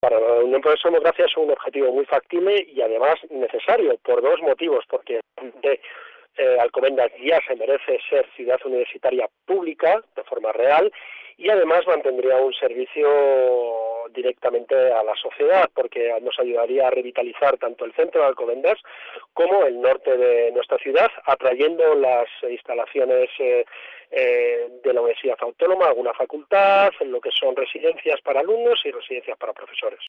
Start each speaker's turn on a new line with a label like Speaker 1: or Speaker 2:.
Speaker 1: Para la Unión Progreso Democracia es un objetivo muy factible y además necesario por dos motivos, porque Alcobendas ya se merece ser ciudad universitaria pública de forma real y además mantendría un servicio directamente a la sociedad porque nos ayudaría a revitalizar tanto el centro de Alcobendas como el norte de nuestra ciudad, atrayendo las instalaciones de la Universidad Autónoma, alguna facultad, en lo que son residencias para alumnos y residencias para profesores.